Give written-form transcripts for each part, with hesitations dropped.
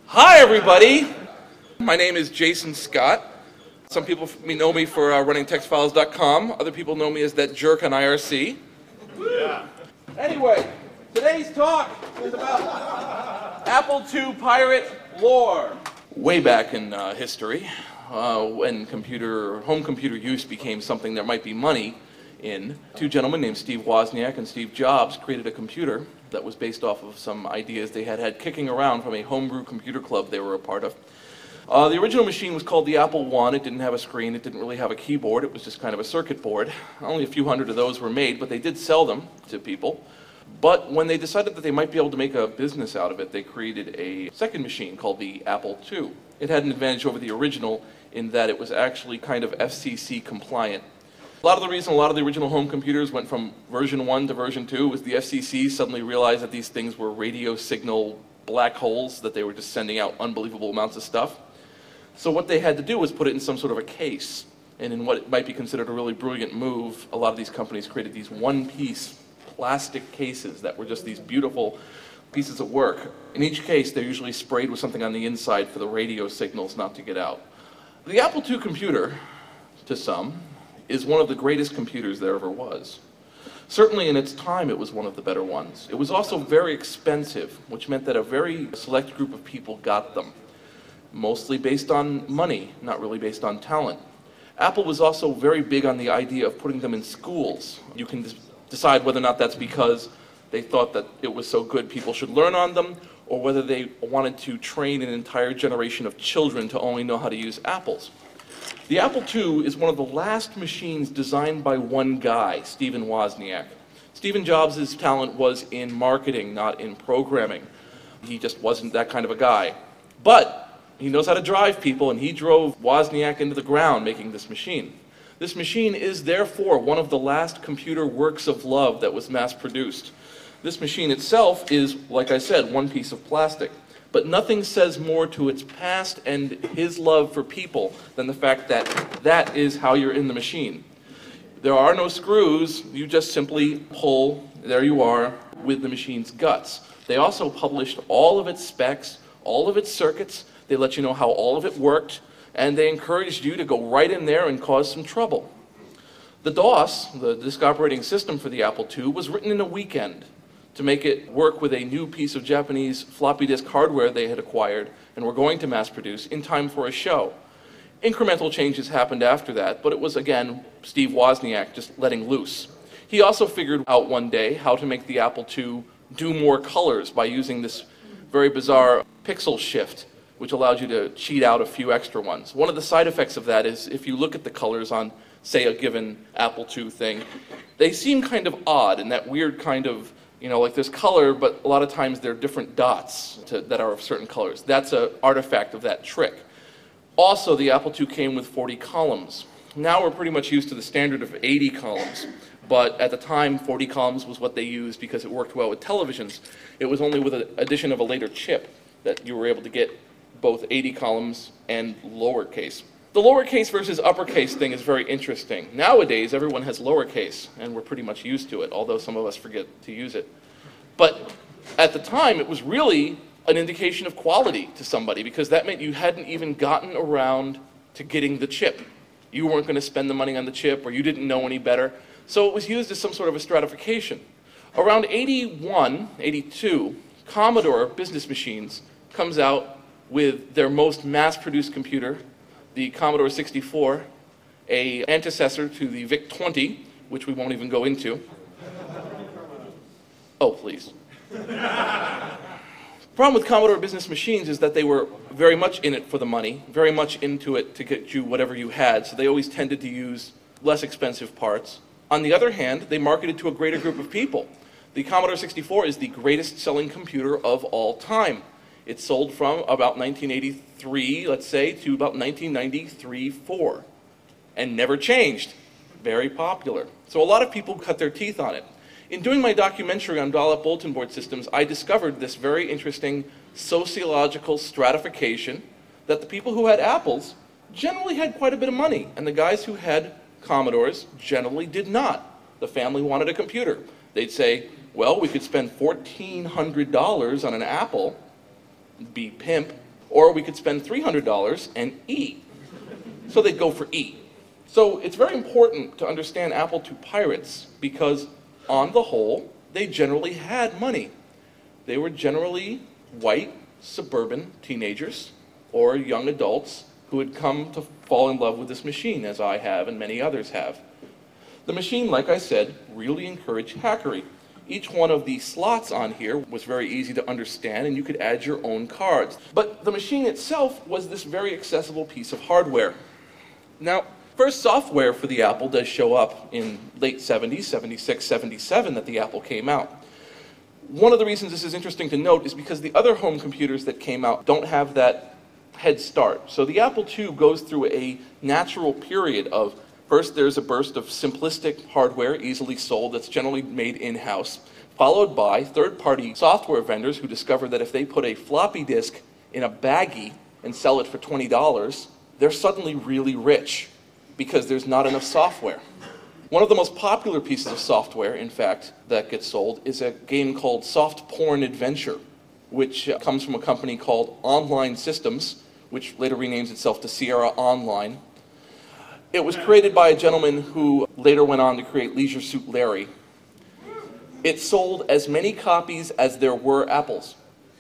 Hi, everybody. My name is Jason Scott. Some people know me for running TextFiles.com. Other people know me as that jerk on IRC. Yeah. Anyway, today's talk is about Apple II pirate lore. Way back in history, when home computer use became something there might be money in, two gentlemen named Steve Wozniak and Steve Jobs created a computer that was based off of some ideas they had kicking around from a homebrew computer club they were a part of. The original machine was called the Apple I. It didn't have a screen, it didn't really have a keyboard, it was just kind of a circuit board. Only a few hundred of those were made, but they did sell them to people. But when they decided that they might be able to make a business out of it, they created a second machine called the Apple II. It had an advantage over the original in that it was actually kind of FCC compliant. A lot of the reason a lot of the original home computers went from version 1 to version 2 was the FCC suddenly realized that these things were radio signal black holes, that they were just sending out unbelievable amounts of stuff. So what they had to do was put it in some sort of a case. And in what might be considered a really brilliant move, a lot of these companies created these one-piece plastic cases that were just these beautiful pieces of work. In each case, they're usually sprayed with something on the inside for the radio signals not to get out. The Apple II computer, to some, is one of the greatest computers there ever was. Certainly in its time, it was one of the better ones. It was also very expensive, which meant that a very select group of people got them. Mostly based on money, not really based on talent. Apple was also very big on the idea of putting them in schools. You can decide whether or not that's because they thought that it was so good people should learn on them, or whether they wanted to train an entire generation of children to only know how to use Apples. The Apple II is one of the last machines designed by one guy, Stephen Wozniak. Stephen Jobs' talent was in marketing, not in programming. He just wasn't that kind of a guy. But he knows how to drive people, and he drove Wozniak into the ground making this machine. This machine is therefore one of the last computer works of love that was mass-produced. This machine itself is, like I said, one piece of plastic. But nothing says more to its past and his love for people than the fact that that is how you're in the machine. There are no screws, you just simply pull, there you are, with the machine's guts. They also published all of its specs, all of its circuits, they let you know how all of it worked, and they encouraged you to go right in there and cause some trouble. The DOS, the disk operating system for the Apple II, was written in a weekend to make it work with a new piece of Japanese floppy disk hardware they had acquired and were going to mass produce in time for a show. Incremental changes happened after that, but it was, again, Steve Wozniak just letting loose. He also figured out one day how to make the Apple II do more colors by using this very bizarre pixel shift, which allowed you to cheat out a few extra ones. One of the side effects of that is if you look at the colors on, say, a given Apple II thing, they seem kind of odd in that weird kind of, like there's color, but a lot of times they're different dots that are of certain colors. That's an artifact of that trick. Also, the Apple II came with 40 columns. Now we're pretty much used to the standard of 80 columns, but at the time 40 columns was what they used because it worked well with televisions. It was only with the addition of a later chip that you were able to get both 80 columns and lowercase. The lowercase versus uppercase thing is very interesting. Nowadays, everyone has lowercase, and we're pretty much used to it, although some of us forget to use it. But at the time, it was really an indication of quality to somebody, because that meant you hadn't even gotten around to getting the chip. You weren't going to spend the money on the chip, or you didn't know any better. So it was used as some sort of a stratification. Around 81, 82, Commodore business machines comes out with their most mass-produced computer, the Commodore 64, an antecessor to the VIC-20, which we won't even go into. Oh, please. The problem with Commodore business machines is that they were very much in it for the money, very much into it to get you whatever you had, so they always tended to use less expensive parts. On the other hand, they marketed to a greater group of people. The Commodore 64 is the greatest selling computer of all time. It sold from about 1983, let's say, to about 1993-4, and never changed. Very popular. So a lot of people cut their teeth on it. In doing my documentary on dial-up bulletin board systems, I discovered this very interesting sociological stratification that the people who had Apples generally had quite a bit of money, and the guys who had Commodores generally did not. The family wanted a computer. They'd say, well, we could spend $1,400 on an Apple, be pimp, or we could spend $300 and E. So they'd go for E. So it's very important to understand Apple II pirates because, on the whole, they generally had money. They were generally white, suburban teenagers or young adults who had come to fall in love with this machine, as I have and many others have. The machine, like I said, really encouraged hackery. Each one of the slots on here was very easy to understand, and you could add your own cards. But the machine itself was this very accessible piece of hardware. Now, first software for the Apple does show up in late 70s, 76, 77 that the Apple came out. One of the reasons this is interesting to note is because the other home computers that came out don't have that head start. So the Apple II goes through a natural period of, first there's a burst of simplistic hardware easily sold that's generally made in-house, followed by third-party software vendors who discover that if they put a floppy disk in a baggie and sell it for $20, they're suddenly really rich because there's not enough software. One of the most popular pieces of software, in fact, that gets sold is a game called Soft Porn Adventure, which comes from a company called Online Systems, which later renames itself to Sierra Online. It was created by a gentleman who later went on to create Leisure Suit Larry. It sold as many copies as there were apples.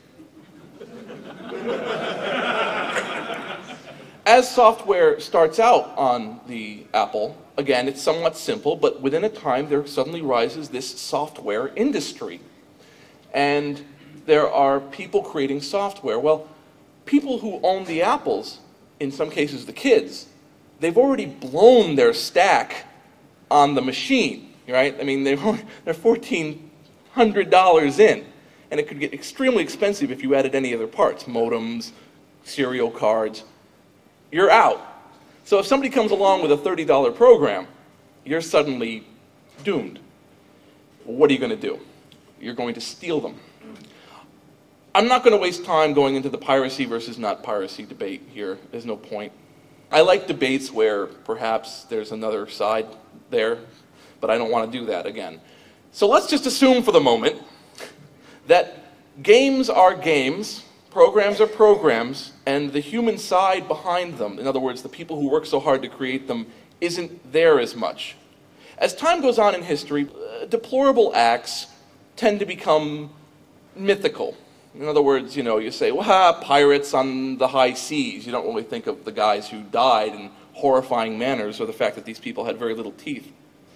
As software starts out on the Apple, again, it's somewhat simple, but within a time there suddenly rises this software industry. And there are people creating software. Well, people who own the Apples, in some cases the kids, they've already blown their stack on the machine, right? I mean, they're $1,400 in, and it could get extremely expensive if you added any other parts, modems, serial cards. You're out. So if somebody comes along with a $30 program, you're suddenly doomed. What are you going to do? You're going to steal them. I'm not going to waste time going into the piracy versus not piracy debate here. There's no point. I like debates where perhaps there's another side there, but I don't want to do that again. So let's just assume for the moment that games are games, programs are programs, and the human side behind them, in other words, the people who work so hard to create them, isn't there as much. As time goes on in history, deplorable acts tend to become mythical. In other words, you say, well, pirates on the high seas. You don't really think of the guys who died in horrifying manners or the fact that these people had very little teeth.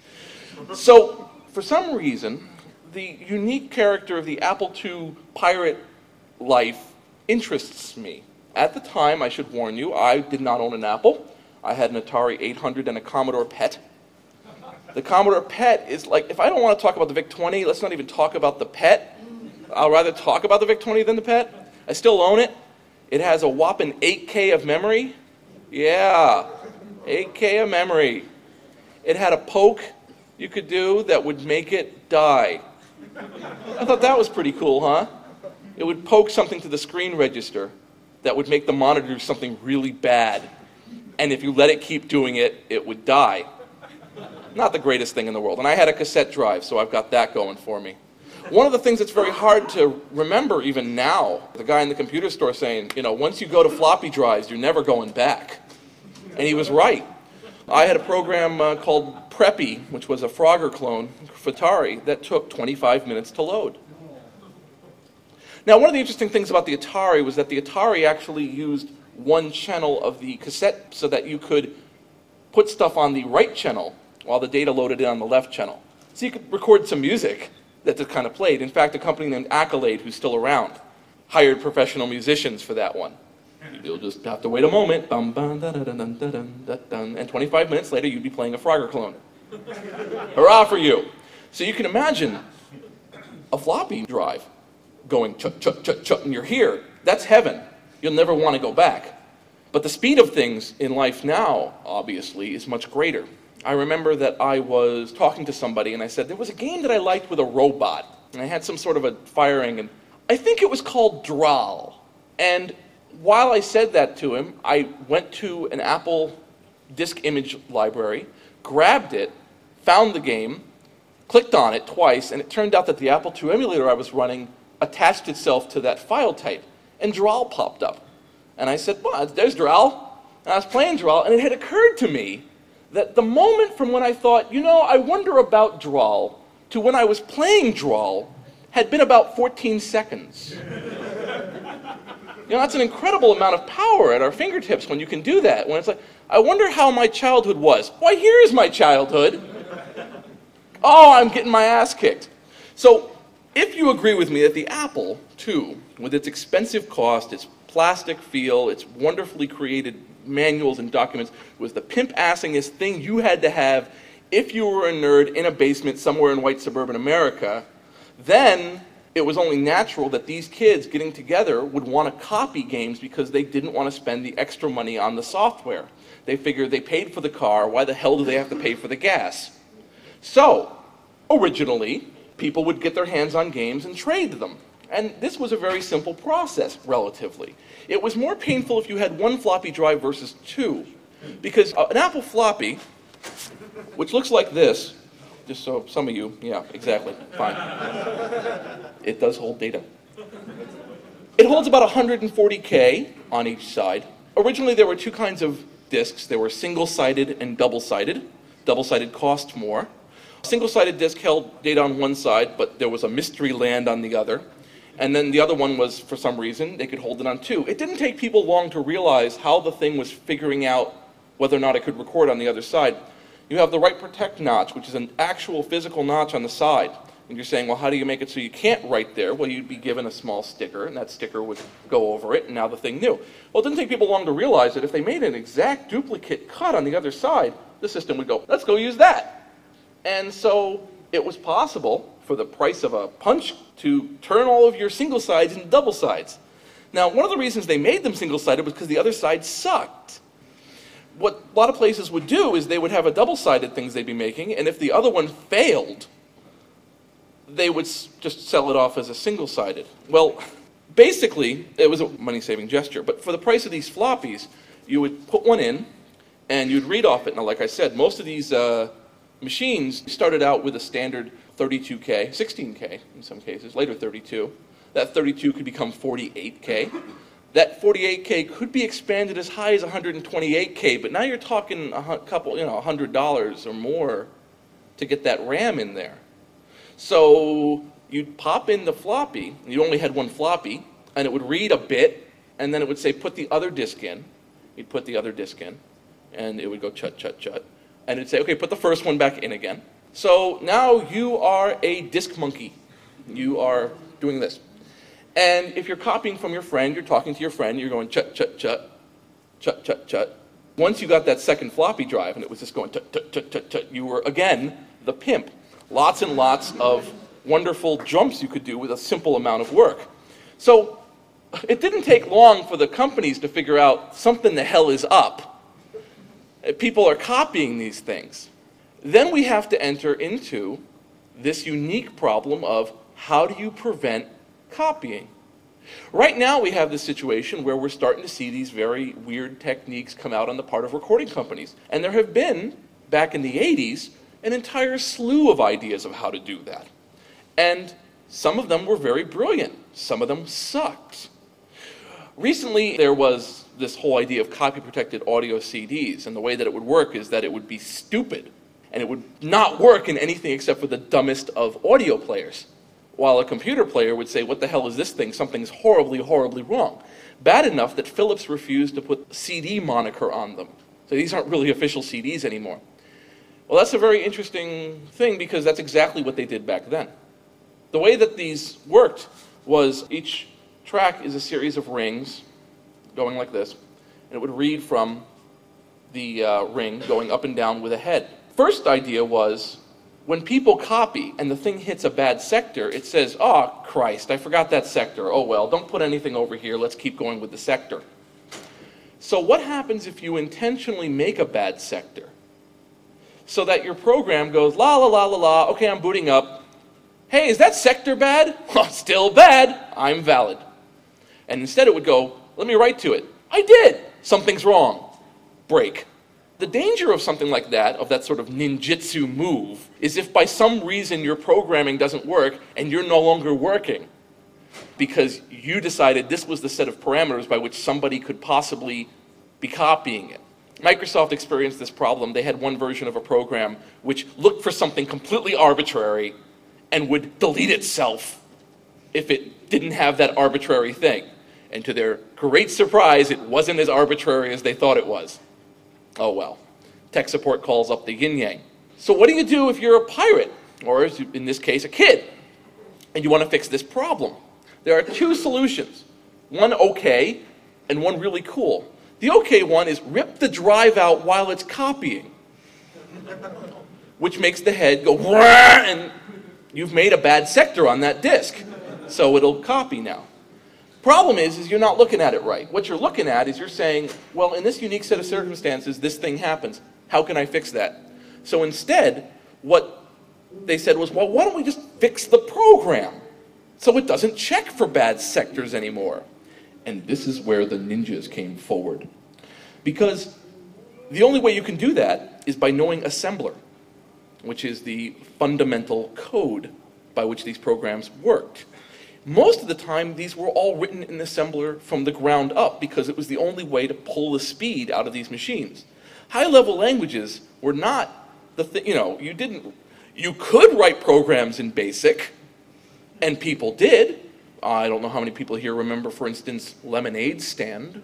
So, for some reason, the unique character of the Apple II pirate life interests me. At the time, I should warn you, I did not own an Apple. I had an Atari 800 and a Commodore PET. The Commodore PET is like, if I don't want to talk about the VIC-20, let's not even talk about the PET. I'll rather talk about the VIC-20 than the PET. I still own it. It has a whopping 8K of memory. Yeah, 8K of memory. It had a poke you could do that would make it die. I thought that was pretty cool, huh? It would poke something to the screen register that would make the monitor do something really bad. And if you let it keep doing it, it would die. Not the greatest thing in the world. And I had a cassette drive, so I've got that going for me. One of the things that's very hard to remember even now, the guy in the computer store saying, once you go to floppy drives, you're never going back. And he was right. I had a program called Preppy, which was a Frogger clone for Atari, that took 25 minutes to load. Now, one of the interesting things about the Atari was that the Atari actually used one channel of the cassette so that you could put stuff on the right channel while the data loaded in on the left channel. So you could record some music that it kind of played. In fact, a company named Accolade, who's still around, hired professional musicians for that one. You'll just have to wait a moment, and 25 minutes later, you'd be playing a Frogger clone. Hurrah for you. So you can imagine a floppy drive going chut, chut, chut, chut, and you're here. That's heaven. You'll never want to go back. But the speed of things in life now, obviously, is much greater. I remember that I was talking to somebody and I said, there was a game that I liked with a robot. And I had some sort of a firing, and I think it was called Draal. And while I said that to him, I went to an Apple disk image library, grabbed it, found the game, clicked on it twice, and it turned out that the Apple II emulator I was running attached itself to that file type, and Draal popped up. And I said, well, there's Drell. And I was playing Drell, and it had occurred to me that the moment from when I thought, I wonder about Drell, to when I was playing Drell, had been about 14 seconds. That's an incredible amount of power at our fingertips when you can do that. When it's like, I wonder how my childhood was. Why, here's my childhood. Oh, I'm getting my ass kicked. So, if you agree with me that the Apple II, with its expensive cost, its plastic feel, its wonderfully created manuals and documents, was the pimp-assingest thing you had to have if you were a nerd in a basement somewhere in white suburban America, then it was only natural that these kids getting together would want to copy games because they didn't want to spend the extra money on the software. They figured they paid for the car, why the hell do they have to pay for the gas? So, originally, people would get their hands on games and trade them. And this was a very simple process, relatively. It was more painful if you had one floppy drive versus two. Because an Apple floppy, which looks like this, just so some of you, yeah, exactly, fine. It does hold data. It holds about 140K on each side. Originally, there were two kinds of disks. There were single-sided and double-sided. Double-sided cost more. A single-sided disk held data on one side, but there was a mystery land on the other. And then the other one was, for some reason, they could hold it on two. It didn't take people long to realize how the thing was figuring out whether or not it could record on the other side. You have the write protect notch, which is an actual physical notch on the side. And you're saying, well, how do you make it so you can't write there? Well, you'd be given a small sticker, and that sticker would go over it, and now the thing knew. Well, it didn't take people long to realize that if they made an exact duplicate cut on the other side, the system would go, let's go use that. And so it was possible, for the price of a punch, to turn all of your single sides into double sides. Now, one of the reasons they made them single-sided was because the other side sucked. What a lot of places would do is they would have a double-sided things they'd be making, and if the other one failed, they would just sell it off as a single-sided. Well, basically, it was a money-saving gesture, but for the price of these floppies, you would put one in, and you'd read off it. Now, like I said, most of these machines started out with a standard 32K, 16K in some cases, later 32. That 32 could become 48K. That 48K could be expanded as high as 128K, but now you're talking a couple, $100 or more to get that RAM in there. So you'd pop in the floppy, you only had one floppy, and it would read a bit, and then it would say put the other disk in. You'd put the other disk in, and it would go chut, chut, chut. And it'd say, okay, put the first one back in again. So now you are a disk monkey. You are doing this. And if you're copying from your friend, you're talking to your friend, you're going chut, chut, chut, chut, chut, chut. Once you got that second floppy drive and it was just going chut, chut, chut, chut, chut, you were, again, the pimp. Lots and lots of wonderful jumps you could do with a simple amount of work. So it didn't take long for the companies to figure out something the hell is up. People are copying these things. Then we have to enter into this unique problem of how do you prevent copying? Right now we have this situation where we're starting to see these very weird techniques come out on the part of recording companies. And there have been, back in the 80s, an entire slew of ideas of how to do that. And some of them were very brilliant. Some of them sucked. Recently there was this whole idea of copy-protected audio CDs, and the way that it would work is that it would be stupid, and it would not work in anything except for the dumbest of audio players. While a computer player would say, what the hell is this thing? Something's horribly, horribly wrong. Bad enough that Philips refused to put CD moniker on them. So these aren't really official CDs anymore. Well, that's a very interesting thing because that's exactly what they did back then. The way that these worked was each track is a series of rings going like this, and it would read from the ring going up and down with a head. First idea was, when people copy and the thing hits a bad sector, it says, oh, Christ, I forgot that sector. Oh, well, don't put anything over here. Let's keep going with the sector. So what happens if you intentionally make a bad sector? So that your program goes, la, la, la, la, la, okay, I'm booting up. Hey, is that sector bad? Well, still bad. I'm valid. And instead it would go, let me write to it. I did. Something's wrong. Break. The danger of something like that, of that sort of ninjutsu move, is if by some reason your programming doesn't work and you're no longer working. because you decided this was the set of parameters by which somebody could possibly be copying it. Microsoft experienced this problem. They had one version of a program which looked for something completely arbitrary and would delete itself if it didn't have that arbitrary thing. And to their great surprise, it wasn't as arbitrary as they thought it was. Oh well. Tech support calls up the yin-yang. So what do you do if you're a pirate, or in this case, a kid, and you want to fix this problem? There are two solutions. One okay, and one really cool. The okay one is rip the drive out while it's copying, which makes the head go, and you've made a bad sector on that disk, so it'll copy now. Problem is you're not looking at it right. What you're looking at is you're saying, well, in this unique set of circumstances, this thing happens. How can I fix that? So instead, what they said was, well, why don't we just fix the program so it doesn't check for bad sectors anymore? And this is where the ninjas came forward. Because the only way you can do that is by knowing assembler, which is the fundamental code by which these programs worked. Most of the time, these were all written in assembler from the ground up because it was the only way to pull the speed out of these machines. High-level languages were not the thing, you could write programs in BASIC, and people did. I don't know how many people here remember, for instance, Lemonade Stand.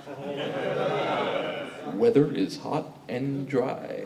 Weather is hot and dry.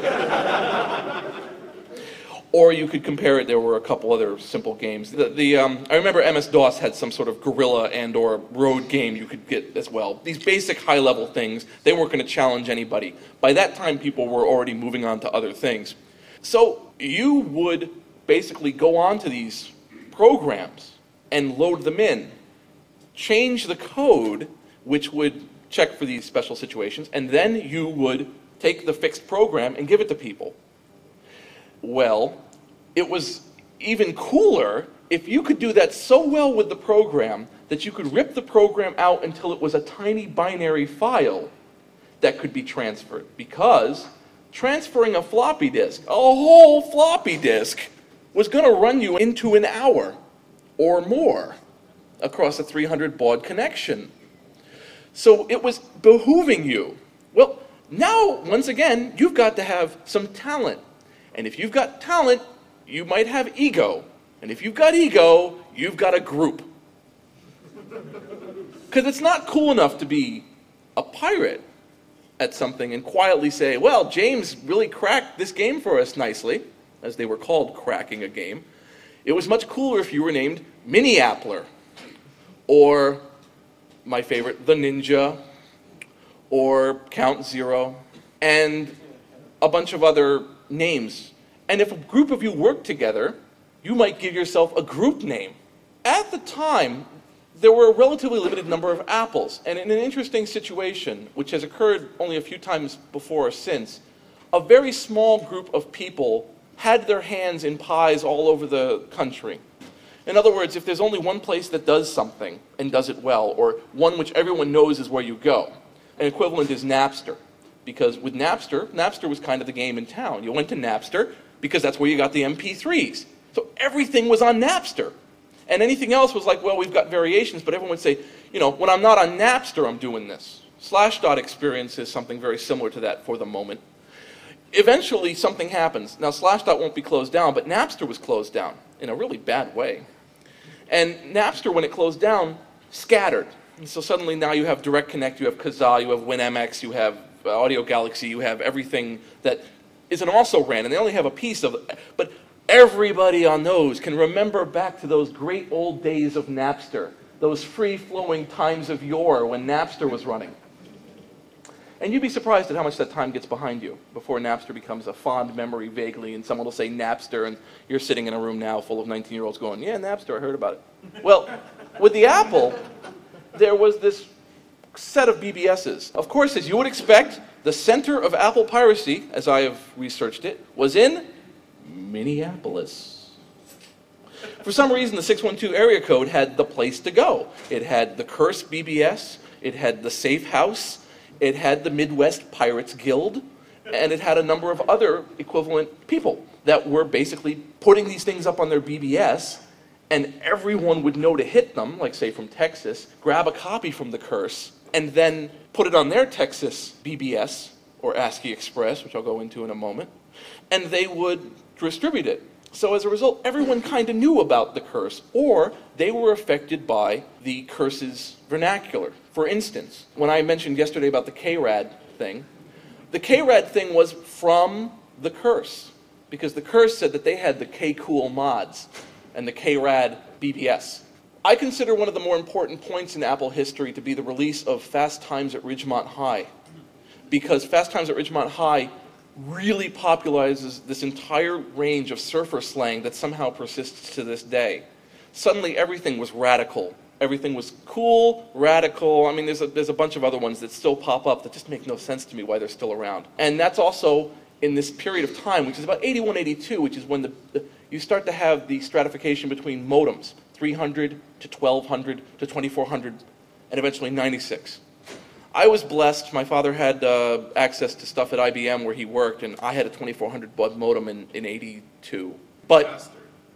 Or you could compare it, there were a couple other simple games. I remember MS-DOS had some sort of guerrilla and or road game you could get as well. These basic high-level things, they weren't going to challenge anybody. By that time, people were already moving on to other things. So you would basically go on to these programs and load them in, change the code, which would check for these special situations, and then you would take the fixed program and give it to people. Well, it was even cooler if you could do that so well with the program that you could rip the program out until it was a tiny binary file that could be transferred. Because transferring a floppy disk, a whole floppy disk, was going to run you into an hour or more across a 300 baud connection. So it was behooving you. Well, now, once again, you've got to have some talent. And if you've got talent, you might have ego. And if you've got ego, you've got a group. Because it's not cool enough to be a pirate at something and quietly say, well, James really cracked this game for us nicely, as they were called cracking a game. It was much cooler if you were named Mini-Appler, or my favorite, The Ninja, or Count Zero, and a bunch of other names. And if a group of you worked together, you might give yourself a group name. At the time, there were a relatively limited number of apples, and in an interesting situation, which has occurred only a few times before or since, a very small group of people had their hands in pies all over the country. In other words, if there's only one place that does something and does it well, or one which everyone knows is where you go, an equivalent is Napster. Because with Napster, Napster was kind of the game in town. You went to Napster because that's where you got the MP3s. So everything was on Napster. And anything else was like, well, we've got variations, but everyone would say, when I'm not on Napster, I'm doing this. Slashdot experiences something very similar to that for the moment. Eventually, something happens. Now, Slashdot won't be closed down, but Napster was closed down in a really bad way. And Napster, when it closed down, scattered. And so suddenly now you have Direct Connect, you have Kazaa, you have WinMX, you have Audio Galaxy, you have everything that is an also-ran, and they only have a piece of it. But everybody on those can remember back to those great old days of Napster, those free-flowing times of yore when Napster was running. And you'd be surprised at how much that time gets behind you before Napster becomes a fond memory vaguely, and someone will say Napster, and you're sitting in a room now full of 19-year-olds going, yeah, Napster, I heard about it. Well, with the Apple, there was this set of BBSs. Of course, as you would expect, the center of Apple piracy, as I have researched it, was in Minneapolis. For some reason, the 612 area code had the place to go. It had the Curse BBS, it had the Safe House, it had the Midwest Pirates Guild, and it had a number of other equivalent people that were basically putting these things up on their BBS and everyone would know to hit them, like say from Texas, grab a copy from the curse, and then put it on their Texas BBS, or ASCII Express, which I'll go into in a moment, and they would distribute it. So as a result, everyone kind of knew about the curse, or they were affected by the curse's vernacular. For instance, when I mentioned yesterday about the KRAD thing, the KRAD thing was from the curse, because the curse said that they had the K-Cool mods and the KRAD BBS. I consider one of the more important points in Apple history to be the release of Fast Times at Ridgemont High, because Fast Times at Ridgemont High really popularizes this entire range of surfer slang that somehow persists to this day. Suddenly everything was radical. Everything was cool, radical. I mean, there's a bunch of other ones that still pop up that just make no sense to me why they're still around. And that's also in this period of time, which is about 81, 82, which is when you start to have the stratification between modems, 300 to 1200 to 2400, and eventually 96. I was blessed. My father had access to stuff at IBM where he worked, and I had a 2400 baud modem in 82. But,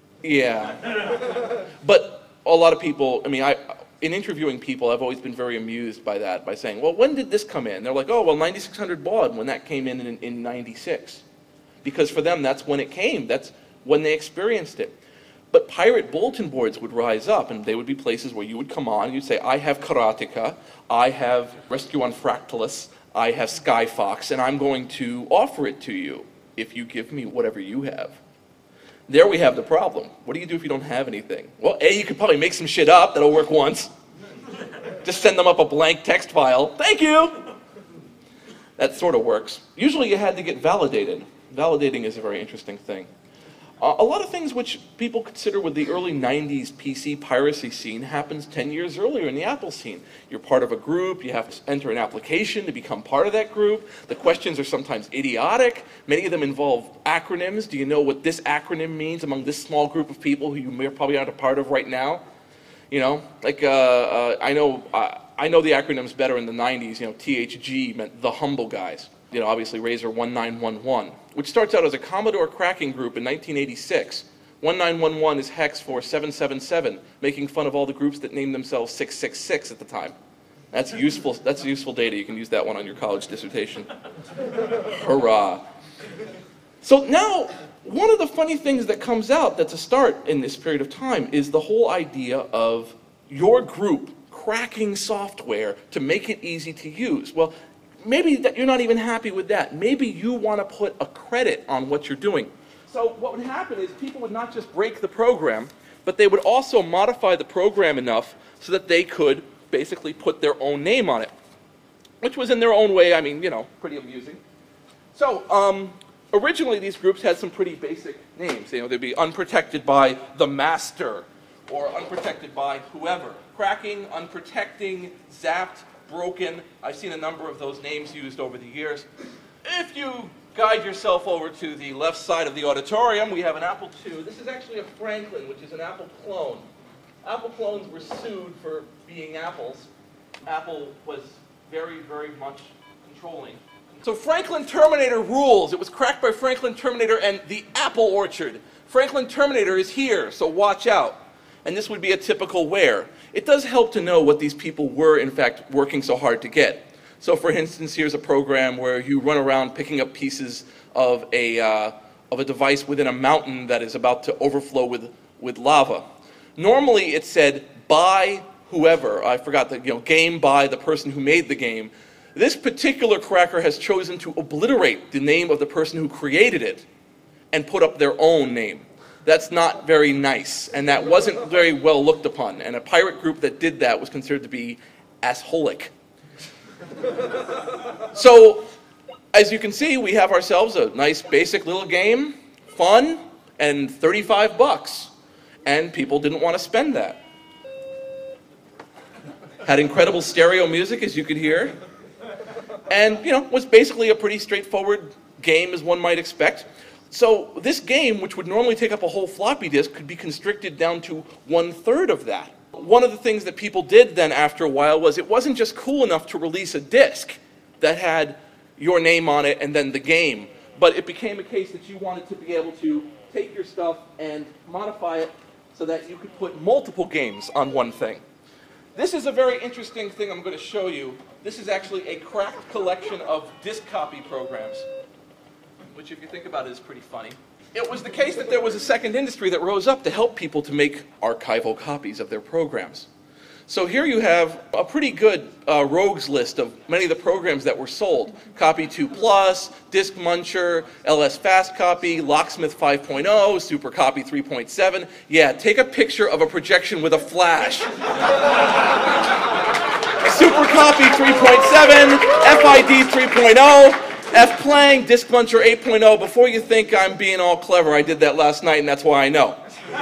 yeah. But a lot of people, I mean, in interviewing people, I've always been very amused by that, by saying, well, when did this come in? They're like, oh, well, 9600 baud, when that came in 96. Because for them, that's when it came. That's when they experienced it. But pirate bulletin boards would rise up, and they would be places where you would come on, and you'd say, I have Karateka, I have Rescue on Fractalus, I have Skyfox, and I'm going to offer it to you if you give me whatever you have. There we have the problem. What do you do if you don't have anything? Well, A, you could probably make some shit up that'll work once. Just send them up a blank text file. Thank you! That sort of works. Usually you had to get validated. Validating is a very interesting thing. A lot of things which people consider with the early 90s PC piracy scene happens 10 years earlier in the Apple scene. You're part of a group, you have to enter an application to become part of that group. The questions are sometimes idiotic. Many of them involve acronyms. Do you know what this acronym means among this small group of people who you probably aren't a part of right now? You know, like I know the acronyms better in the 90s. You know, THG meant the humble guys. You know, obviously Razor 1911, which starts out as a Commodore cracking group in 1986. 1911 is hex for 777, making fun of all the groups that named themselves 666 at the time. That's useful data. You can use that one on your college dissertation. Hurrah. So now, one of the funny things that comes out that's a start in this period of time is the whole idea of your group cracking software to make it easy to use. Well, maybe that you're not even happy with that. Maybe you want to put a credit on what you're doing. So what would happen is people would not just break the program, but they would also modify the program enough so that they could basically put their own name on it, which was in their own way, I mean, you know, pretty amusing. So originally these groups had some pretty basic names. You know, they'd be unprotected by the master or unprotected by whoever. Cracking, unprotecting, zapped, broken. I've seen a number of those names used over the years. If you guide yourself over to the left side of the auditorium, we have an Apple II. This is actually a Franklin, which is an Apple clone. Apple clones were sued for being apples. Apple was very, very much controlling. So Franklin Terminator rules. It was cracked by Franklin Terminator and the Apple Orchard. Franklin Terminator is here, so watch out. And this would be a typical wear. It does help to know what these people were, in fact, working so hard to get. So, for instance, here's a program where you run around picking up pieces of a device within a mountain that is about to overflow with lava. Normally, it said, by whoever. I forgot the game by the person who made the game. This particular cracker has chosen to obliterate the name of the person who created it and put up their own name. That's not very nice, and that wasn't very well looked upon. And a pirate group that did that was considered to be assholic. So, as you can see, we have ourselves a nice basic little game, fun, and 35 bucks. And people didn't want to spend that. Had incredible stereo music, as you could hear. And, you know, was basically a pretty straightforward game, as one might expect. So this game, which would normally take up a whole floppy disk, could be constricted down to 1/3 of that. One of the things that people did then after a while was it wasn't just cool enough to release a disk that had your name on it and then the game, but it became a case that you wanted to be able to take your stuff and modify it so that you could put multiple games on one thing. This is a very interesting thing I'm going to show you. This is actually a cracked collection of disk copy programs, which if you think about it is pretty funny. It was the case that there was a second industry that rose up to help people to make archival copies of their programs. So here you have a pretty good rogues list of many of the programs that were sold. Copy 2 Plus, Disk Muncher, LS Fast Copy, Locksmith 5.0, Super Copy 3.7. Yeah, take a picture of a projection with a flash. Super Copy 3.7, FID 3.0. F-Playing, Disk Muncher 8.0. Before you think I'm being all clever, I did that last night, and that's why I know.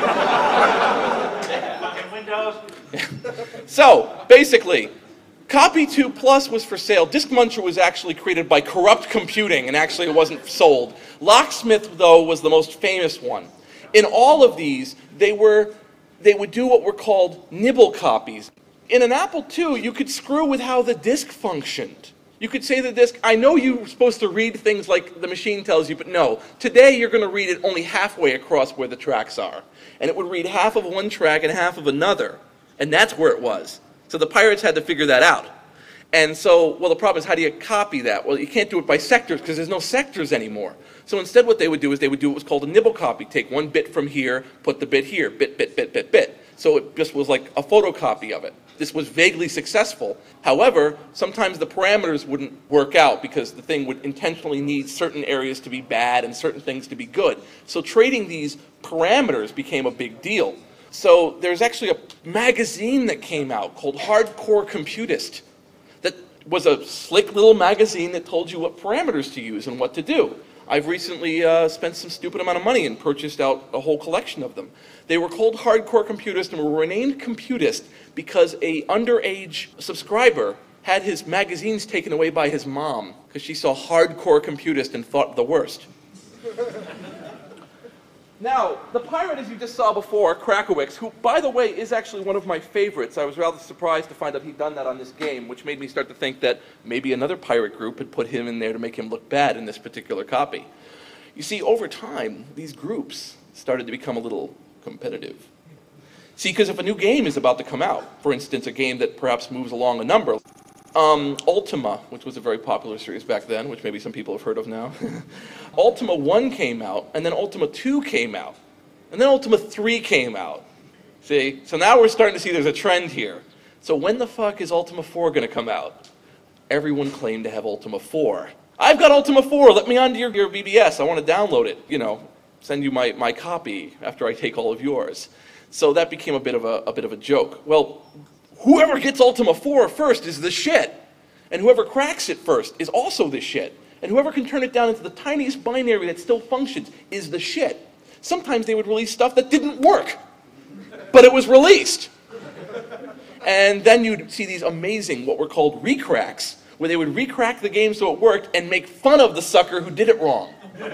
So, basically, Copy 2 Plus was for sale. Disk Muncher was actually created by Corrupt Computing, and actually it wasn't sold. Locksmith, though, was the most famous one. In all of these, they would do what were called nibble copies. In an Apple II, you could screw with how the disk functioned. You could say to the disk, I know you're supposed to read things like the machine tells you, but no. Today you're going to read it only halfway across where the tracks are. And it would read half of one track and half of another. And that's where it was. So the pirates had to figure that out. And so, well, the problem is, how do you copy that? Well, you can't do it by sectors because there's no sectors anymore. So instead what they would do is they would do what was called a nibble copy. Take one bit from here, put the bit here, bit, bit, bit, bit, bit. So it just was like a photocopy of it. This was vaguely successful. However, sometimes the parameters wouldn't work out because the thing would intentionally need certain areas to be bad and certain things to be good. So trading these parameters became a big deal. So there's actually a magazine that came out called Hardcore Computist that was a slick little magazine that told you what parameters to use and what to do. I've recently spent some stupid amount of money and purchased out a whole collection of them. They were called Hardcore Computist and were renamed Computist because a underage subscriber had his magazines taken away by his mom because she saw Hardcore Computist and thought the worst. Now, the pirate, as you just saw before, Krakowicz, who, by the way, is actually one of my favorites. I was rather surprised to find out he'd done that on this game, which made me start to think that maybe another pirate group had put him in there to make him look bad in this particular copy. You see, over time, these groups started to become a little competitive. See, because if a new game is about to come out, for instance, a game that perhaps moves along a number, Ultima, which was a very popular series back then, which maybe some people have heard of now. Ultima 1 came out, and then Ultima 2 came out, and then Ultima 3 came out. See? So now we're starting to see there's a trend here. So when the fuck is Ultima 4 going to come out? Everyone claimed to have Ultima 4. I've got Ultima 4, let me onto your BBS, I want to download it, you know, send you my copy after I take all of yours. So that became a bit of a joke. Well, whoever gets Ultima 4 first is the shit. And whoever cracks it first is also the shit. And whoever can turn it down into the tiniest binary that still functions is the shit. Sometimes they would release stuff that didn't work, but it was released. And then you'd see these amazing, what were called recracks, where they would recrack the game so it worked and make fun of the sucker who did it wrong.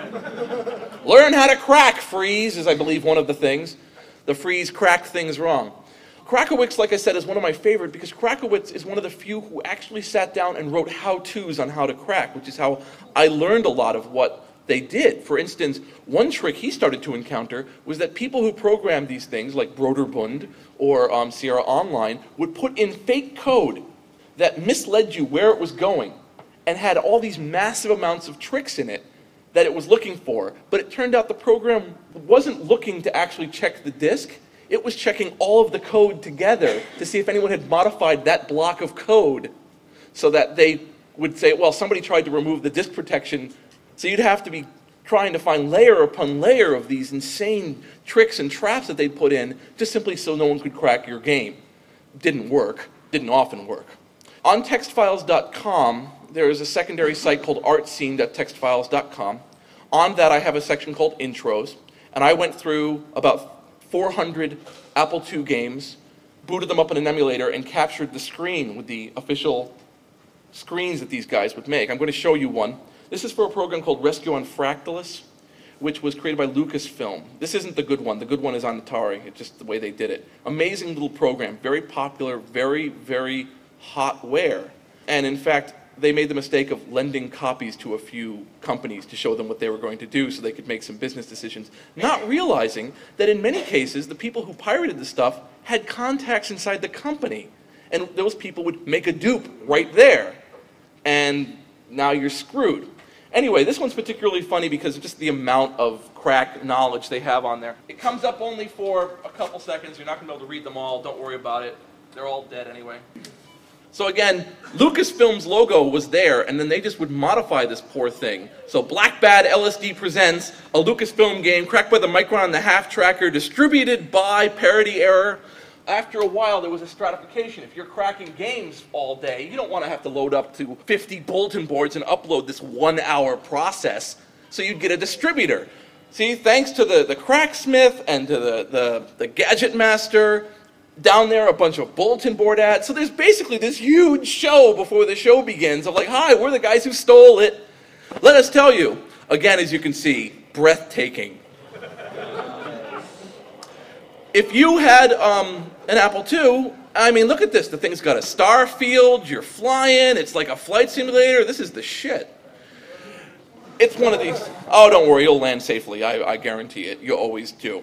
Learn how to crack, Freeze, is I believe one of the things. The Freeze cracked things wrong. Krakowicz, like I said, is one of my favorite because Krakowicz is one of the few who actually sat down and wrote how-tos on how to crack, which is how I learned a lot of what they did. For instance, one trick he started to encounter was that people who programmed these things, like Broderbund or Sierra Online, would put in fake code that misled you where it was going and had all these massive amounts of tricks in it that it was looking for. But it turned out the program wasn't looking to actually check the disk. It was checking all of the code together to see if anyone had modified that block of code so that they would say, well, somebody tried to remove the disk protection. So you'd have to be trying to find layer upon layer of these insane tricks and traps that they'd put in just simply so no one could crack your game. Didn't work. Didn't often work. On textfiles.com, there is a secondary site called artscene.textfiles.com. On that, I have a section called Intros, and I went through about 400 Apple II games, booted them up in an emulator, and captured the screen with the official screens that these guys would make. I'm going to show you one. This is for a program called Rescue on Fractalus, which was created by Lucasfilm. This isn't the good one. The good one is on Atari. It's just the way they did it. Amazing little program, very popular, very, very hot ware. And in fact, they made the mistake of lending copies to a few companies to show them what they were going to do so they could make some business decisions, not realizing that in many cases, the people who pirated the stuff had contacts inside the company. And those people would make a dupe right there. And now you're screwed. Anyway, this one's particularly funny because of just the amount of crack knowledge they have on there. It comes up only for a couple seconds. You're not going to be able to read them all. Don't worry about it. They're all dead anyway. So again, Lucasfilm's logo was there, and then they just would modify this poor thing. So Black Bad LSD presents a Lucasfilm game cracked by the Micron and the Half Tracker, distributed by Parody Error. After a while, there was a stratification. If you're cracking games all day, you don't want to have to load up to 50 bulletin boards and upload this 1-hour process. So you'd get a distributor. See, thanks to the Cracksmith and to the Gadget Master, down there a bunch of bulletin board ads. So there's basically this huge show before the show begins of like, hi, we're the guys who stole it. Let us tell you. Again, as you can see, breathtaking. If you had an Apple II, I mean, look at this. The thing's got a star field, you're flying, it's like a flight simulator. This is the shit. It's one of these. Oh, don't worry, you'll land safely. I guarantee it. You always do.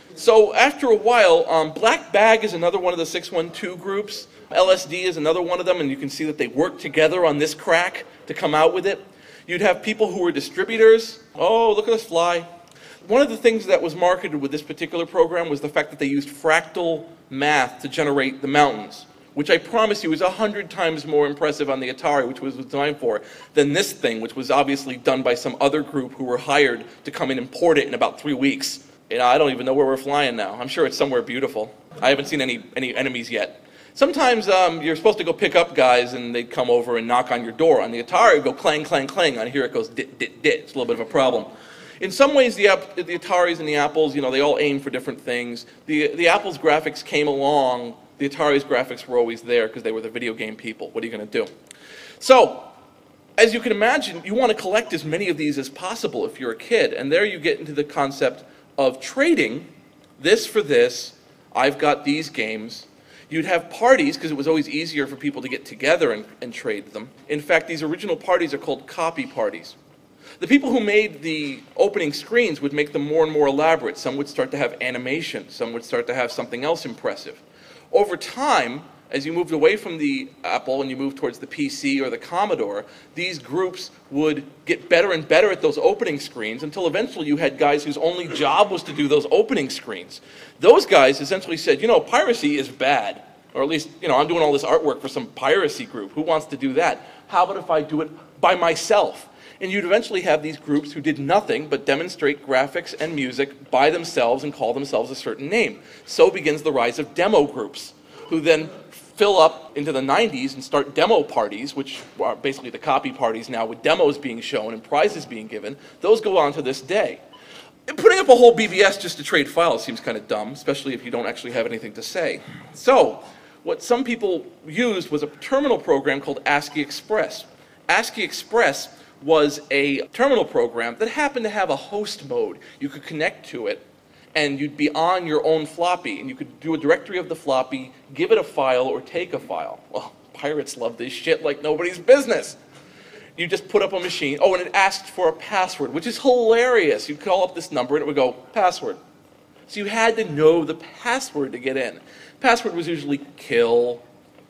So after a while, Black Bag is another one of the 612 groups. LSD is another one of them, and you can see that they work together on this crack to come out with it. You'd have people who were distributors. Oh, look at us fly. One of the things that was marketed with this particular program was the fact that they used fractal math to generate the mountains, which I promise you is 100 times more impressive on the Atari, which was designed for, than this thing, which was obviously done by some other group who were hired to come and import it in about 3 weeks. You know, I don't even know where we're flying now. I'm sure it's somewhere beautiful. I haven't seen any enemies yet. Sometimes you're supposed to go pick up guys and they'd come over and knock on your door. On the Atari, it would go clang, clang, clang. On here it goes dit, dit, dit. It's a little bit of a problem. In some ways, the Ataris and the Apples, you know, they all aim for different things. The Apple's graphics came along. The Atari's graphics were always there because they were the video game people. What are you going to do? So, as you can imagine, you want to collect as many of these as possible if you're a kid. And there you get into the concept of trading this for this. I've got these games. You'd have parties because it was always easier for people to get together and trade them. In fact, these original parties are called copy parties. The people who made the opening screens would make them more and more elaborate. Some would start to have animation. Some would start to have something else impressive. Over time, as you moved away from the Apple and you moved towards the PC or the Commodore, these groups would get better and better at those opening screens until eventually you had guys whose only job was to do those opening screens. Those guys essentially said, you know, piracy is bad. Or at least, you know, I'm doing all this artwork for some piracy group. Who wants to do that? How about if I do it by myself? And you'd eventually have these groups who did nothing but demonstrate graphics and music by themselves and call themselves a certain name. So begins the rise of demo groups, who then fill up into the 90s and start demo parties, which are basically the copy parties now with demos being shown and prizes being given. Those go on to this day. And putting up a whole BBS just to trade files seems kind of dumb, especially if you don't actually have anything to say. So, what some people used was a terminal program called ASCII Express. ASCII Express was a terminal program that happened to have a host mode. You could connect to it, and you'd be on your own floppy, and you could do a directory of the floppy, give it a file, or take a file. Well, pirates love this shit like nobody's business. You just put up a machine. Oh, and it asked for a password, which is hilarious. You'd call up this number, and it would go, password. So you had to know the password to get in. Password was usually kill,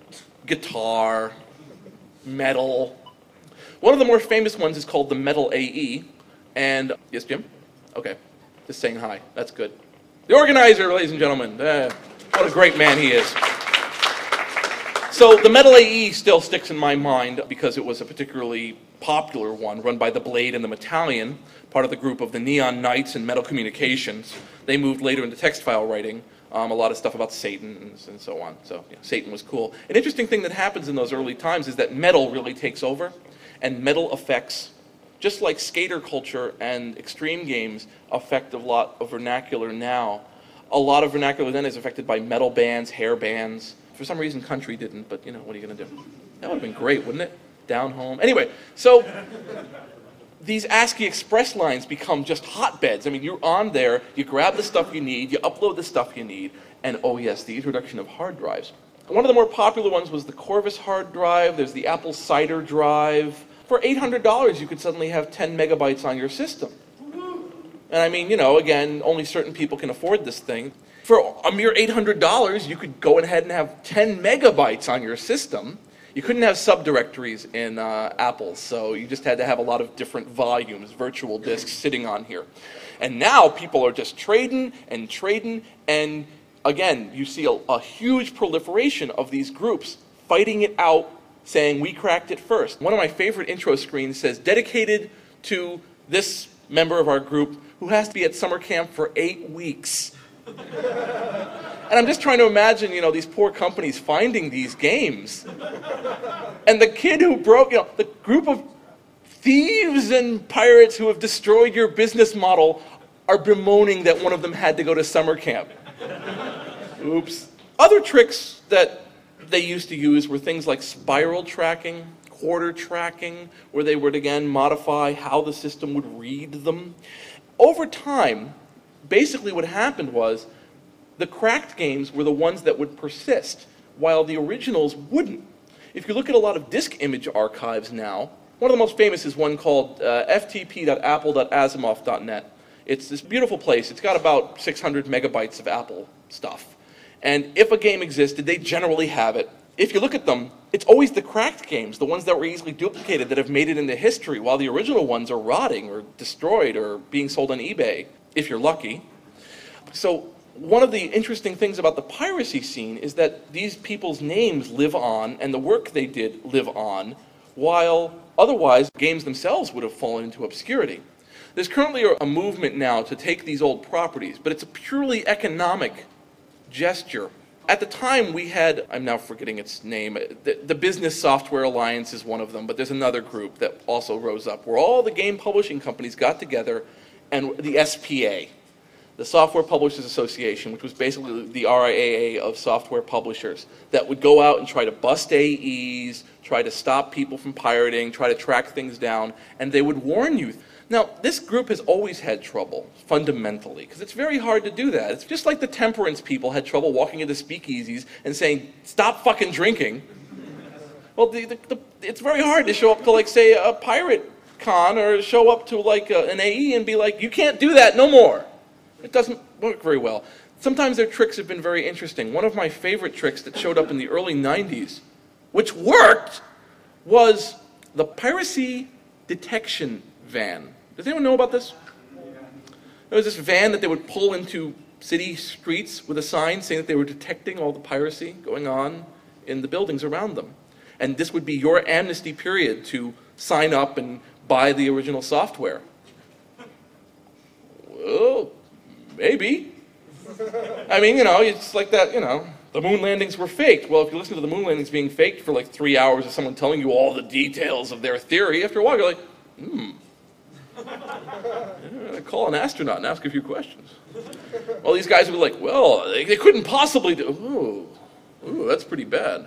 guitar, metal. One of the more famous ones is called the Metal AE. And, yes, Jim? Okay. Just saying hi. That's good. The organizer, ladies and gentlemen. What a great man he is. So the Metal AE still sticks in my mind because it was a particularly popular one run by the Blade and the Metallion, part of the group of the Neon Knights and Metal Communications. They moved later into text file writing. A lot of stuff about Satan and so on. So yeah, Satan was cool. An interesting thing that happens in those early times is that metal really takes over. And metal effects, just like skater culture and extreme games, affect a lot of vernacular now. A lot of vernacular then is affected by metal bands, hair bands. For some reason, country didn't, but you know, what are you going to do? That would have been great, wouldn't it? Down home. Anyway, so these ASCII Express lines become just hotbeds. I mean, you're on there, you grab the stuff you need, you upload the stuff you need, and oh yes, the introduction of hard drives. One of the more popular ones was the Corvus hard drive. There's the Apple Cider drive. For $800, you could suddenly have 10 megabytes on your system. And I mean, again, only certain people can afford this thing. For a mere $800, you could go ahead and have 10 megabytes on your system. You couldn't have subdirectories in Apple, so you just had to have a lot of different volumes, virtual disks sitting on here. And now people are just trading, and again, you see a huge proliferation of these groups fighting it out, saying, we cracked it first. One of my favorite intro screens says, dedicated to this member of our group who has to be at summer camp for 8 weeks. And I'm just trying to imagine, these poor companies finding these games. And the kid who broke, the group of thieves and pirates who have destroyed your business model are bemoaning that one of them had to go to summer camp. Oops. Other tricks that they used to use were things like spiral tracking, quarter tracking, where they would again modify how the system would read them. Over time, basically what happened was the cracked games were the ones that would persist, while the originals wouldn't. If you look at a lot of disk image archives now, one of the most famous is one called ftp.apple.asimov.net. It's this beautiful place. It's got about 600 megabytes of Apple stuff. And if a game existed, they generally have it. If you look at them, it's always the cracked games, the ones that were easily duplicated, that have made it into history, while the original ones are rotting or destroyed or being sold on eBay, if you're lucky. So one of the interesting things about the piracy scene is that these people's names live on and the work they did live on, while otherwise games themselves would have fallen into obscurity. There's currently a movement now to take these old properties, but it's a purely economic gesture. At the time we had, I'm now forgetting its name, the Business Software Alliance is one of them, but there's another group that also rose up, where all the game publishing companies got together, and the SPA, the Software Publishers Association, which was basically the RIAA of software publishers, that would go out and try to bust AEs, try to stop people from pirating, try to track things down, and they would warn you. Now, this group has always had trouble, fundamentally, because it's very hard to do that. It's just like the temperance people had trouble walking into speakeasies and saying, stop fucking drinking. Well, it's very hard to show up to, like, say, a pirate con, or show up to, like, an AE and be like, you can't do that no more. It doesn't work very well. Sometimes their tricks have been very interesting. One of my favorite tricks that showed up in the early 90s, which worked, was the piracy detection van. Does anyone know about this? There was this van that they would pull into city streets with a sign saying that they were detecting all the piracy going on in the buildings around them. And this would be your amnesty period to sign up and buy the original software. Well, maybe. I mean, it's like that, the moon landings were faked. Well, if you listen to the moon landings being faked for like 3 hours of someone telling you all the details of their theory, after a while you're like, call an astronaut and ask a few questions. Well, these guys would be like, well, they couldn't possibly do. Ooh, that's pretty bad.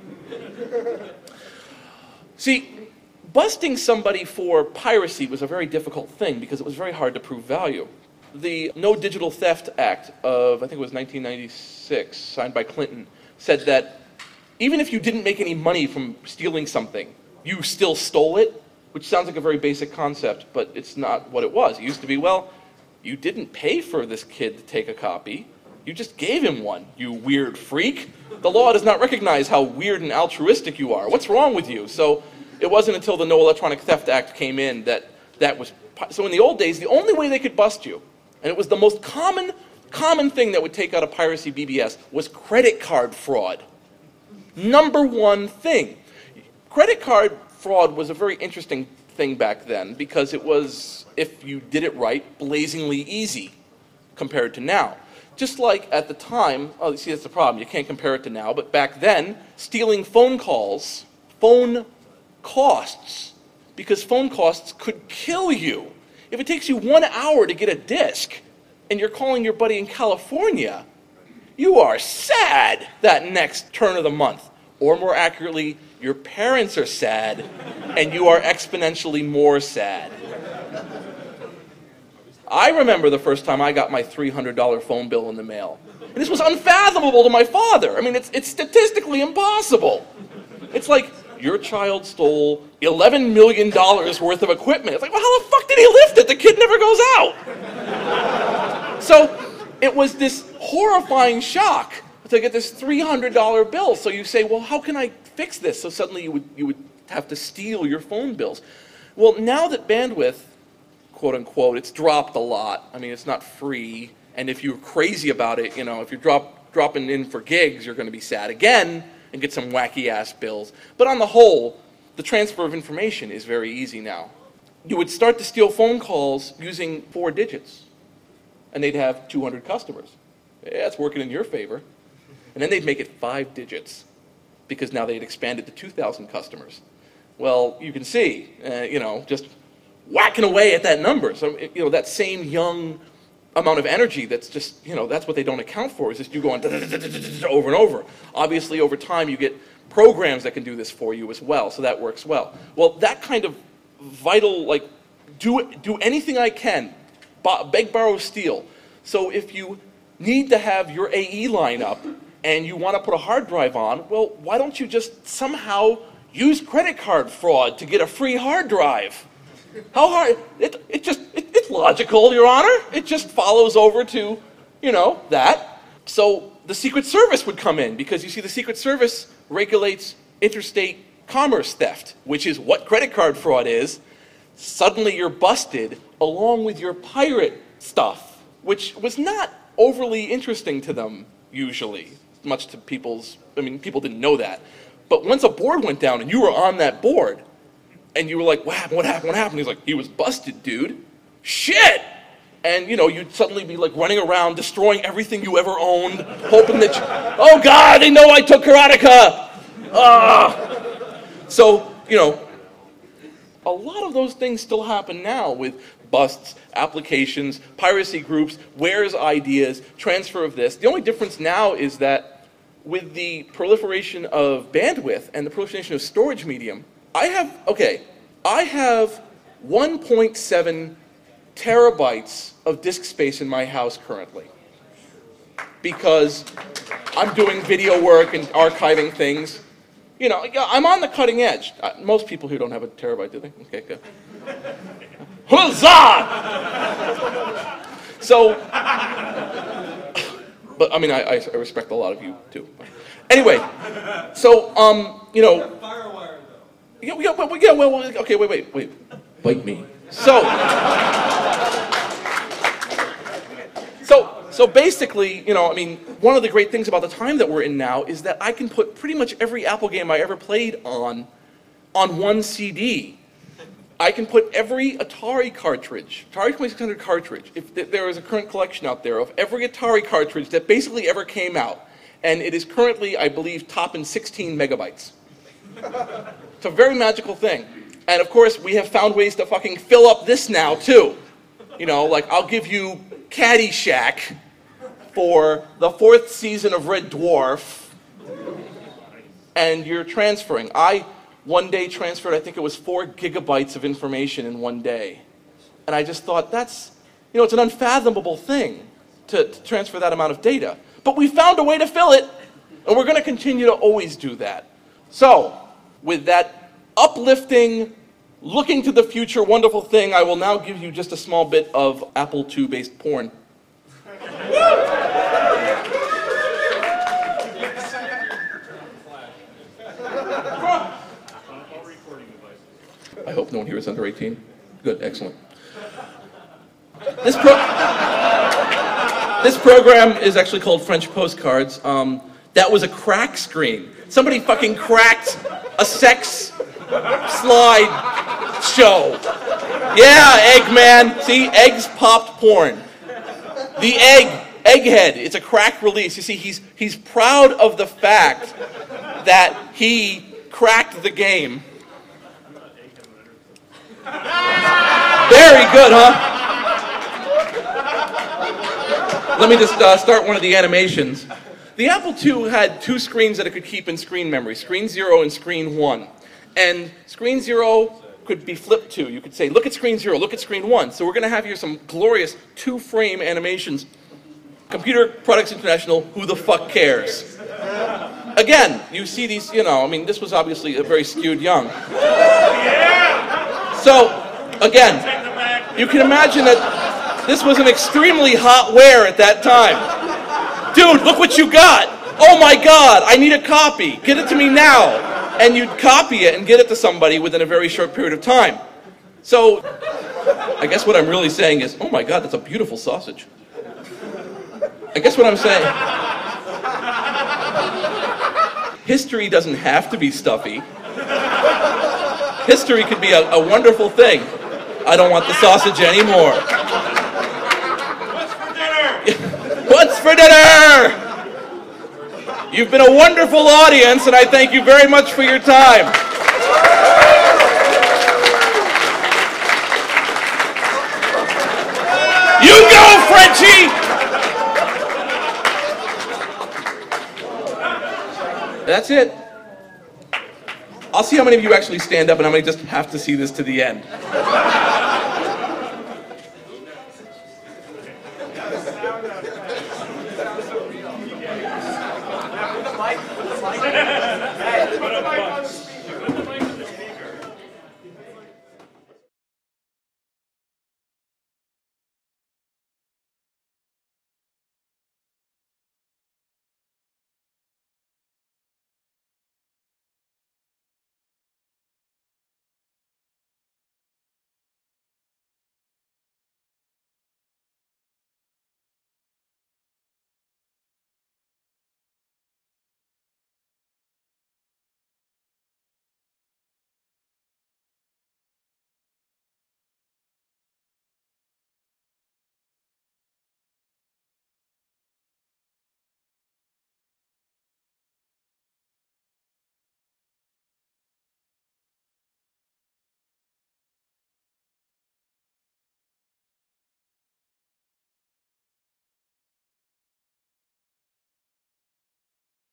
See, busting somebody for piracy was a very difficult thing because it was very hard to prove value. The No Digital Theft Act of, I think it was 1996, signed by Clinton, said that even if you didn't make any money from stealing something, you still stole it. Which sounds like a very basic concept, but it's not what it was. It used to be, well, you didn't pay for this kid to take a copy. You just gave him one, you weird freak. The law does not recognize how weird and altruistic you are. What's wrong with you? So it wasn't until the No Electronic Theft Act came in that was... So in the old days, the only way they could bust you, and it was the most common thing that would take out a piracy BBS, was credit card fraud. #1 thing. Credit card fraud was a very interesting thing back then because it was, if you did it right, blazingly easy compared to now. Just like at the time, oh, see, that's the problem, you can't compare it to now, but back then, stealing phone calls, phone costs, because phone costs could kill you. If it takes you 1 hour to get a disc and you're calling your buddy in California, you are sad that next turn of the month. Or more accurately, your parents are sad, and you are exponentially more sad. I remember the first time I got my $300 phone bill in the mail. And this was unfathomable to my father. I mean, it's statistically impossible. It's like, your child stole $11 million worth of equipment. It's like, well, how the fuck did he lift it? The kid never goes out. So it was this horrifying shock to get this $300 bill. So you say, well, how can I fix this? So suddenly you would have to steal your phone bills. Well, now that bandwidth, quote unquote, it's dropped a lot. I mean, it's not free. And if you're crazy about it, if you're dropping in for gigs, you're going to be sad again and get some wacky ass bills. But on the whole, the transfer of information is very easy now. You would start to steal phone calls using 4 digits, and they'd have 200 customers. Yeah, it's working in your favor. And then they'd make it 5 digits, because now they'd expanded to 2,000 customers. Well, you can see, just whacking away at that number. So, that same young amount of energy that's just, that's what they don't account for, is just you going over and over. Obviously, over time, you get programs that can do this for you as well, so that works well. Well, that kind of vital, like, do anything I can, beg, borrow, steal. So if you need to have your AE line up and you want to put a hard drive on, well, why don't you just somehow use credit card fraud to get a free hard drive? How hard? It's logical, Your Honor. It just follows over to, that. So the Secret Service would come in, because you see the Secret Service regulates interstate commerce theft, which is what credit card fraud is. Suddenly you're busted along with your pirate stuff, which was not overly interesting to them usually, much to people didn't know that. But once a board went down and you were on that board, and you were like, what happened, what happened, what happened? He's like, he was busted, dude. Shit! And, you'd suddenly be, like, running around, destroying everything you ever owned, hoping that oh, God, they know I took Karateka! So, a lot of those things still happen now with busts, applications, piracy groups, where's ideas, transfer of this. The only difference now is that with the proliferation of bandwidth and the proliferation of storage medium, I have 1.7 terabytes of disk space in my house currently, because I'm doing video work and archiving things. I'm on the cutting edge. Most people here don't have a terabyte, do they? Okay, good. Huzzah! So, but I respect a lot of you too. Anyway, so okay, wait. Bite me. So basically, one of the great things about the time that we're in now is that I can put pretty much every Apple game I ever played on one CD. I can put every Atari cartridge, Atari 2600 cartridge, if there is a current collection out there of every Atari cartridge that basically ever came out. And it is currently, I believe, topping 16 megabytes. It's a very magical thing. And of course, we have found ways to fucking fill up this now, too. Like, I'll give you Caddyshack for the 4th season of Red Dwarf, and you're transferring. I, one day, transferred, I think it was 4 gigabytes of information in one day. And I just thought, that's, it's an unfathomable thing to transfer that amount of data. But we found a way to fill it, and we're going to continue to always do that. So, with that uplifting, looking to the future, wonderful thing, I will now give you just a small bit of Apple II-based porn. I hope no one here is under 18. Good, excellent. This program is actually called French Postcards. That was a crack screen. Somebody fucking cracked a sex slide show. Yeah, Eggman. See, eggs popped porn. The Egghead. It's a crack release. You see, he's proud of the fact that he cracked the game. Very good, huh? Let me just start one of the animations. The Apple II had 2 screens that it could keep in screen memory, screen 0 and screen 1. And screen 0 could be flipped to. You could say, look at screen 0, look at screen 1. So we're going to have here some glorious 2-frame animations. Computer Products International, who the fuck cares? Again, you see these, you know, I mean, this was obviously a very skewed young. So, again, you can imagine that this was an extremely hot wear at that time. Dude, look what you got! Oh my god, I need a copy! Get it to me now! And you'd copy it and get it to somebody within a very short period of time. So, I guess what I'm really saying is, oh my god, that's a beautiful sausage. I guess what I'm saying... History doesn't have to be stuffy. History could be a wonderful thing. I don't want the sausage anymore. What's for dinner? You've been a wonderful audience, and I thank you very much for your time. You go, Frenchie! That's it. I'll see how many of you actually stand up and how many just have to see this to the end.